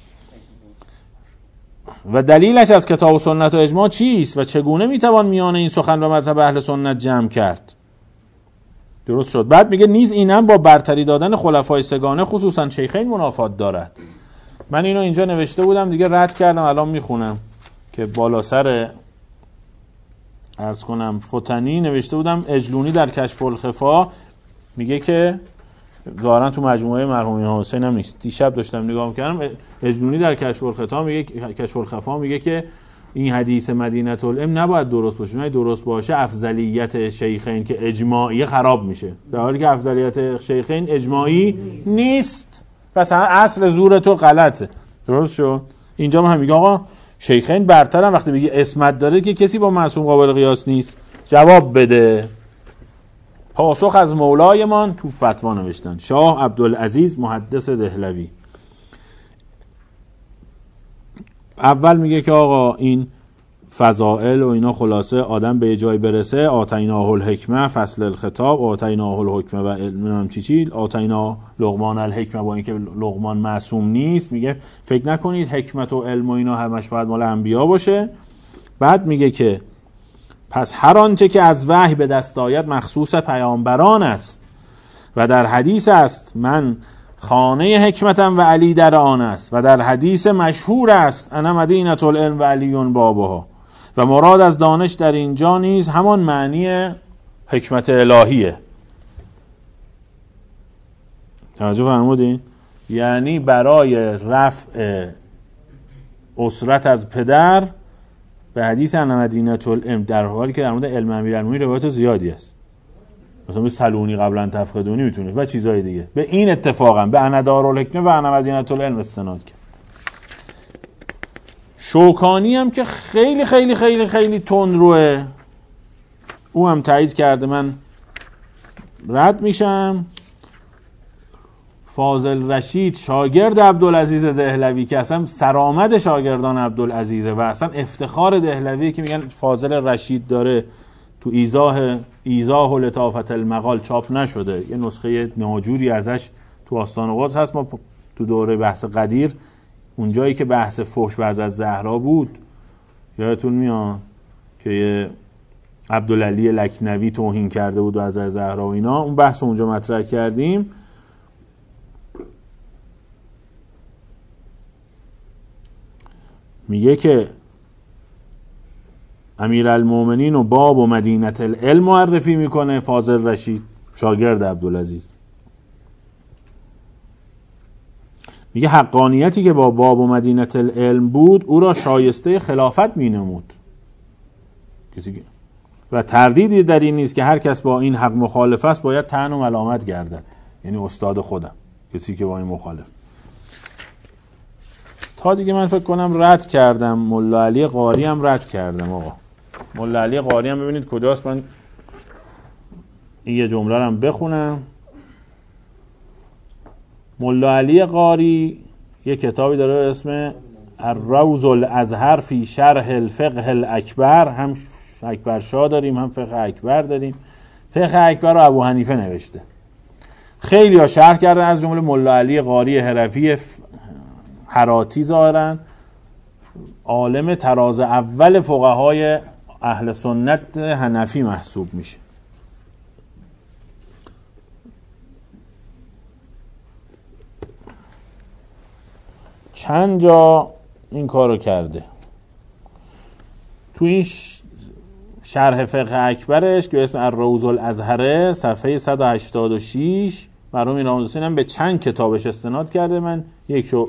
و دلیلش از کتاب و سنت و اجماع چیست و چگونه میتوان میان این سخن و مذهب اهل سنت جمع کرد؟ درست شد. بعد میگه نیز اینم با برتری دادن خلفای سگانه خصوصا شیخین منافات دارد. من اینو اینجا نوشته بودم دیگه رد کردم، الان میخونم که بالا سر عرض کنم فتنی نوشته بودم. اجلونی در کشف الخفا میگه که ظاهرا تو مجموعه مرحوم حسین هم نیست، دیشب داشتم نگاه میکردم. اجلونی در کشف الخفا میگه کشف الخفا میگه که این حدیث مدینه العلم نباید درست باشه، نه درست باشه افضلیت شیخین که اجماعی خراب میشه، در حالی که افضلیت شیخین اجماعی نیست. پس اصل زور تو غلطه. درست شد. اینجا هم میگه آقا شیخین برترن، وقتی بگی اسمت داره که کسی با معصوم قابل قیاس نیست. جواب بده. پاسخ از مولایمان تو فتوا نوشتن. شاه عبدالعزیز محدث دهلوی اول میگه که آقا این فضائل و اینا خلاصه آدم به جای برسه، آتیناه الحکمه فصل الخطاب، آتیناه الحکمه و علم چی چی، آتیناه لقمان الحکمه، با اینکه لقمان معصوم نیست. میگه فکر نکنید حکمت و علم و اینا همش باید مال انبیا باشه. بعد میگه که پس هر آنچه که از وحی به دست آید مخصوص پیامبران است و در حدیث است من خانه حکمتم و علی در آن است و در حدیث مشهور است انا مدینه العلم و علیون بابها و مراد از دانش در اینجا نیز همان معنی حکمت الهیه. توجه فرمودین؟ یعنی برای رفع اسرت از پدر به حدیث انا مدینه العلم، در حالی که در مورد علم امیرالمومنین روایت زیادی است، مثلا به سلونی قبلا تفقدونی میتونه و چیزای دیگه، به این اتفاقا به انا دارالحکمه و انا مدینه العلم استناد کرد. شوکانی هم که خیلی خیلی خیلی خیلی تند روه، او هم تایید کرده، من رد میشم. فاضل رشید شاگرد عبدالعزیز دهلوی که اصلا سرآمد شاگردان عبدالعزیزه و اصلا افتخار دهلوی که میگن فاضل رشید داره، تو ایزاه ایزاه و لطافت المقال چاپ نشده، یه نسخه ناجوری ازش تو آستان قدس هست. ما تو دوره بحث قدیر اونجایی که بحث فحش و از زهرا بود، یادتون میاد که یه عبدالعلی لکنوی توهین کرده بود و از زهرا و اینا، اون بحث اونجا مطرح کردیم. میگه که امیرالمومنین و باب و مدینه العلم معرفی میکنه فاضل رشید شاگرد عبدالعزیز. میگه حقانیتی که با باب و مدینه العلم بود او را شایسته خلافت مینمود کسی و تردیدی در این نیست که هر کس با این حق مخالف است باید طعن و ملامت گردد. یعنی استاد خودم کسی که با این مخالف. تا دیگه من فکر کنم رد کردم. ملا علی قاری هم رد کردم. آقا ملا علی قاری هم ببینید کجاست، من این یه جمله رو هم بخونم. ملا علی قاری یه کتابی داره اسم الروض الازهر فی شرح الفقه الاکبر، هم اکبر شاه داریم هم فقه اکبر داریم. فقه اکبر رو ابو حنیفه نوشته، خیلی ها شرح کردن، از جمله ملا علی قاری حرفی هراتی ظاهرن عالم تراز اول فقهای اهل سنت حنفی محسوب میشه. چند جا این کارو کرده. تو این شرح فقه اکبرش که به اسم الروض الازهره صفحه صد و هشتاد و شش مرحوم ایران حسین هم به چند کتابش استناد کرده. من یک شو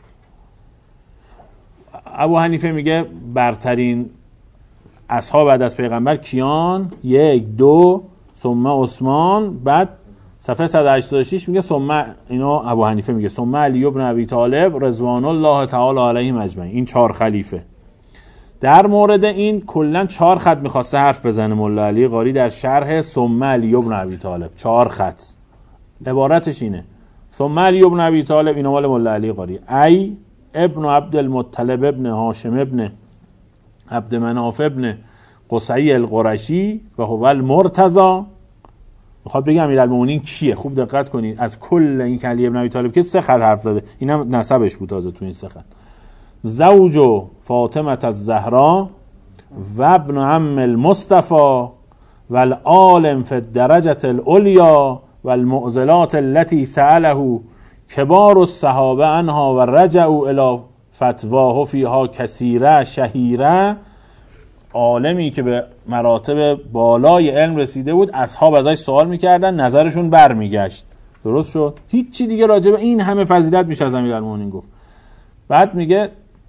ابو حنیفه میگه برترین اصحاب بعد از پیغمبر کیان؟ یک دو ثم عثمان، بعد صفحه صد و هشتاد و شش میگه ثم، اینو ابو حنیفه میگه ثم علی ابن ابی طالب رضوان الله تعالی علیهم اجمعین. این چهار خلیفه. در مورد این کلا چهار خط میخواسته حرف بزنه ملا علی قاری در شرح ثم علی ابن ابی طالب. چهار خط عبارتش اینه: ثم علی ابن ابی طالب، اینو مال ملا علی قاری، ای ابن عبد المطلب ابن هاشم ابن عبد مناف ابن قصی القرشی و هو المرتضی. میخواد بگم امیرالمومنین کیه؟ خوب دقت کنید، از کل این که علی ابن ابی طالب که سه خط حرف زده، اینم نسبش بود تازه تو این سه خط. زوج فاطمه الزهرا و ابن عم المصطفى والعالم فی الدرجه العلیا والمعضلات التي سأله کبار الصحابه عنها و رجعوا الی فتواه فیها کثیره شهیره. عالمی که به مراتب بالای علم رسیده بود، اصحاب ازش سوال میکردن، نظرشون برمیگشت. درست شد؟ هیچی دیگه راجع به این همه فضیلت میشه از امیرالمومنین گفت. بعد میگه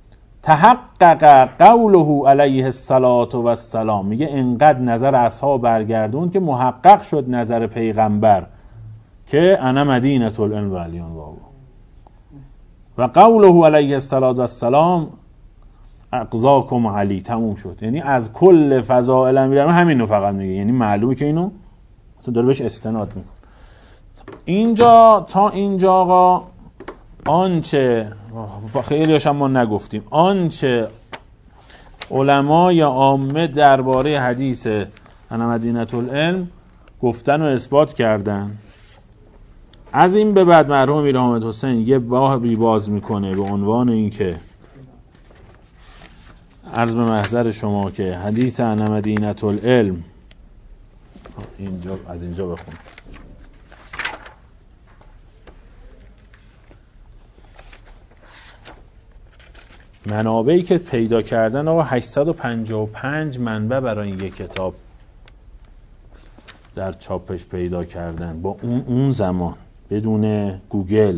تحقق قوله علیه الصلاة و السلام، میگه انقدر نظر اصحاب برگردون که محقق شد نظر پیغمبر که انا مدینة العلم و علیون بابا. و قوله علیه الصلاة و السلام اقضاکم علی، تموم شد. یعنی از کل فضائل امیرالمومنین همین رو فقط میگه، یعنی معلومه که اینو مثلا داره بهش استناد میکنه. اینجا تا اینجا آقا آنچه خیلی هاشم ما نگفتیم، آنچه علمای عامه درباره حدیث انا مدینة العلم گفتن و اثبات کردن. از این به بعد مرحوم امیر حامد حسین یه بابی باز میکنه به عنوان این که عرض به محضر شما که حدیث انا مدینة العلم، اینجا از اینجا بخون. منابعی که پیدا کردن آقا هشتصد و پنجاه و پنج منبع برای این یک کتاب در چاپش پیدا کردن با اون اون زمان، بدون گوگل،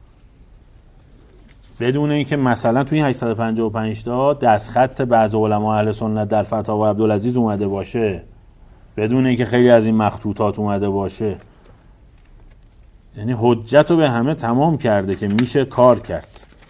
بدون اینکه مثلا توی این هشتصد و پنجاه و پنج تا دستخط بعض علما اهل سنت در فتاوی عبدالعزیز اومده باشه، بدون اینکه خیلی از این مخطوطات اومده باشه. یعنی حجت رو به همه تمام کرده که میشه کار کرد.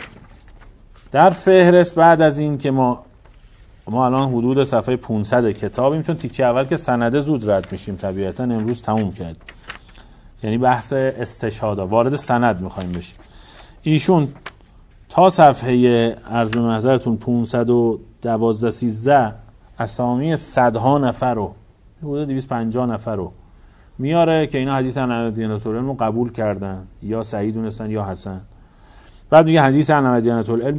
در فهرست بعد از این که ما ما الان حدود صفحه پانصد کتابیم، چون تیکه اول که سنده زود رد میشیم طبیعتا، امروز تموم کرد. یعنی بحث استشهاد، وارد سند میخوایم بشیم. ایشون تا صفحه عرض به محضرتون پانصد و دوازده سیزده اسامی صدها نفر رو، حدود دویست و پنجاه نفر رو میاره که اینا حدیث انا مدینة العلم رو قبول کردن، یا صحیح دونستن یا حسن. بعد میگه حدیث انا مدینة العلم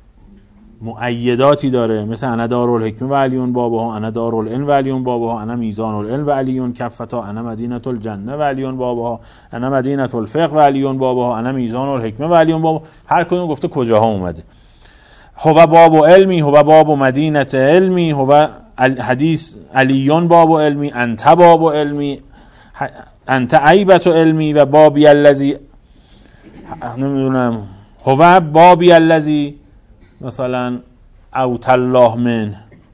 مؤیداتی داره، مثل انا دارالحکمه و علیون بابها، انا دارالعلم و علیون بابها، انا میزان العلم و علیون کفتا، انا مدینة الجنه و علیون بابها، انا مدینة الفقه و علیون بابها، انا میزان الحکمه و علیون بابها. هر کدوم گفته کجاها اومده. هو باب علمی، هو باب مدینة علمی، هو حدیث علیون باب علمی، انت باب علمی، انت عیبت علمی و بابی الذی، نمیدونم، هو بابی الذی مثلا اوت الله من،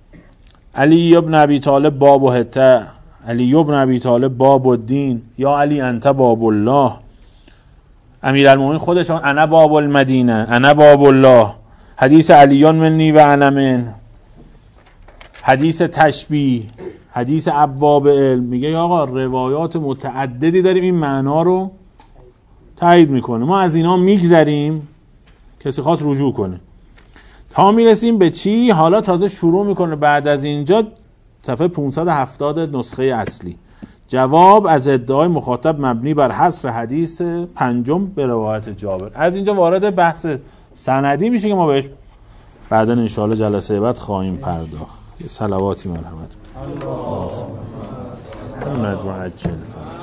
علی ابن ابی طالب باب حته، علی ابن ابی طالب باب الدین، یا علی انت باب الله. امیرالمومنین خودشون انا باب المدینه، انا باب الله، حدیث علیون منی و انا من، حدیث تشبیه، حدیث ابواب علم. میگه آقا روایات متعددی داریم این معنا رو تایید میکنه، ما از اینا میگذریم، کسی خواست رجوع کنه. تا میرسیم به چی؟ حالا تازه شروع میکنه بعد از اینجا صفحه پانصد و هفتاد نسخه اصلی، جواب از ادعای مخاطب مبنی بر حصر حدیث پنجم به روایت جابر. از اینجا وارد بحث سندی میشه که ما بهش بعدا انشاءالله جلسه بعد خواهیم پرداخت. صلواتی مرحمت الله.